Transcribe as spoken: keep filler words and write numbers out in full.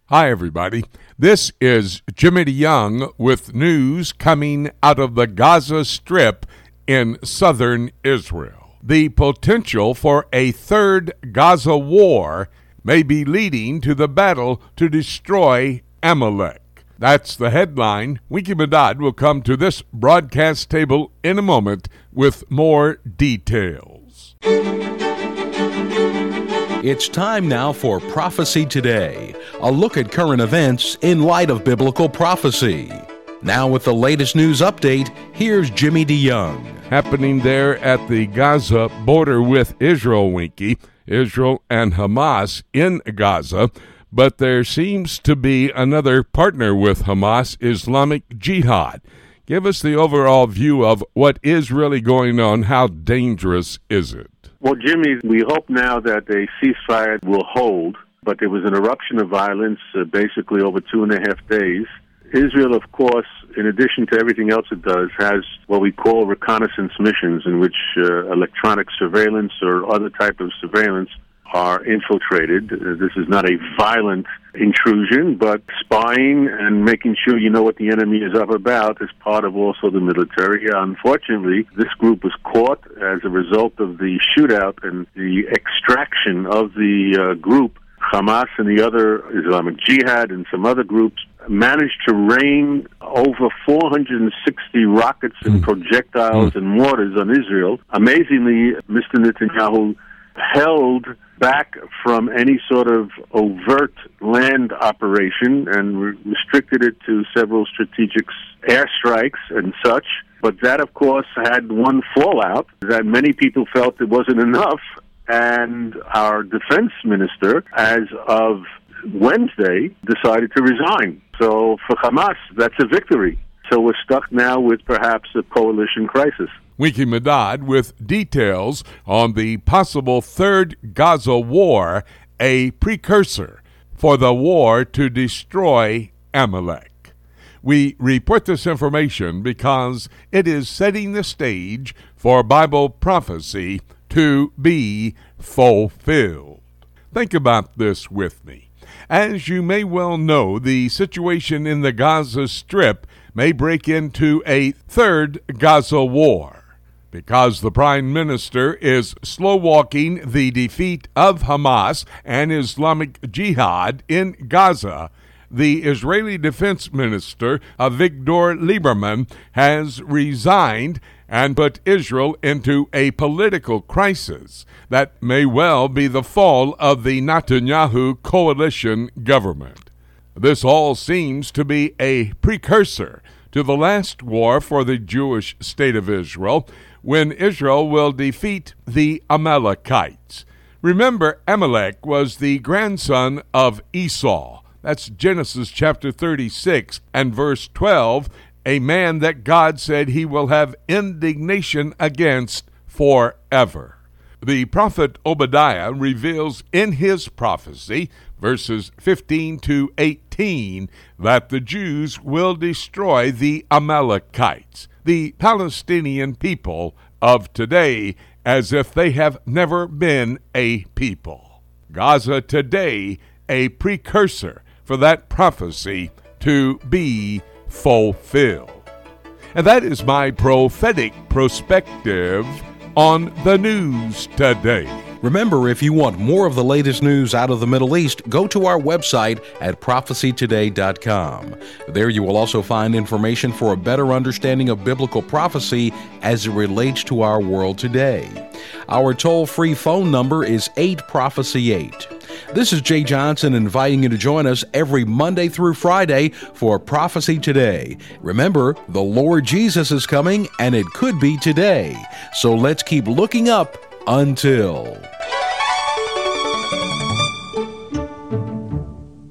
Hi, everybody. This is Jimmy DeYoung with news coming out of the Gaza Strip in southern Israel. The potential for a third Gaza war may be leading to the battle to destroy Amalek. That's the headline. Winky Madad will come to this broadcast table in a moment with more details. It's time now for Prophecy Today, a look at current events in light of biblical prophecy. Now with the latest news update, here's Jimmy DeYoung. Happening there at the Gaza border with Israel, Winky, Israel and Hamas in Gaza, but there seems to be another partner with Hamas, Islamic Jihad. Give us the overall view of what is really going on. How dangerous is it? Well, Jimmy, we hope now that a ceasefire will hold, but there was an eruption of violence uh, basically over two and a half days. Israel, of course, in addition to everything else it does, has what we call reconnaissance missions in which uh, electronic surveillance or other type of surveillance are infiltrated. Uh, this is not a violent intrusion, but spying and making sure you know what the enemy is up about is part of also the military. Unfortunately, this group was caught as a result of the shootout and the extraction of the uh, group. Hamas and the other Islamic Jihad and some other groups managed to rain over four hundred sixty rockets and projectiles and mortars on Israel. Amazingly, Mister Netanyahu held back from any sort of overt land operation and re- restricted it to several strategic airstrikes and such. But that, of course, had one fallout, that many people felt it wasn't enough. And our defense minister, as of Wednesday, decided to resign. So for Hamas, that's a victory. So we're stuck now with perhaps a coalition crisis. Winky Madad with details on the possible third Gaza war, a precursor for the war to destroy Amalek. We report this information because it is setting the stage for Bible prophecy to be fulfilled. Think about this with me. As you may well know, the situation in the Gaza Strip may break into a third Gaza war because the Prime Minister is slow-walking the defeat of Hamas and Islamic Jihad in Gaza. The Israeli Defense Minister, Avigdor Lieberman, has resigned and put Israel into a political crisis that may well be the fall of the Netanyahu coalition government. This all seems to be a precursor to the last war for the Jewish state of Israel, when Israel will defeat the Amalekites. Remember, Amalek was the grandson of Esau. That's Genesis chapter thirty-six and verse twelve, a man that God said he will have indignation against forever. The prophet Obadiah reveals in his prophecy, verses fifteen to eighteen, that the Jews will destroy the Amalekites, the Palestinian people of today, as if they have never been a people. Gaza today, a precursor for that prophecy to be fulfilled. And that is my prophetic perspective on the news today. Remember, if you want more of the latest news out of the Middle East, go to our website at prophecy today dot com. There you will also find information for a better understanding of biblical prophecy as it relates to our world today. Our toll-free phone number is eight prophecy eight. This is Jay Johnson inviting you to join us every Monday through Friday for Prophecy Today. Remember, the Lord Jesus is coming, and it could be today. So let's keep looking up until...